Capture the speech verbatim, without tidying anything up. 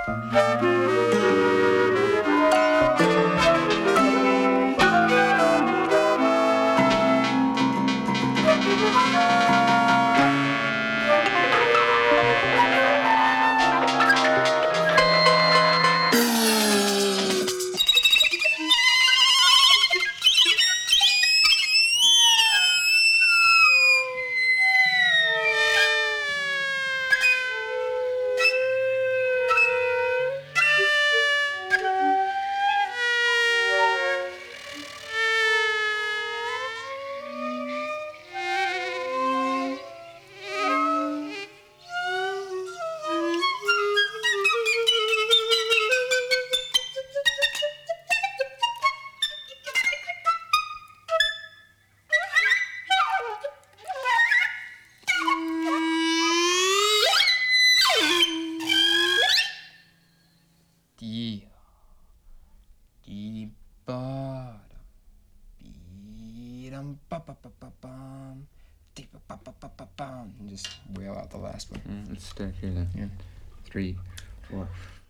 D, D, ba, dee, dum, ba, ba, ba, ba, bum, dee, ba, ba, ba, ba, ba, bum. And just wail out the last one. Mm, let's start here then. Yeah. Three, four.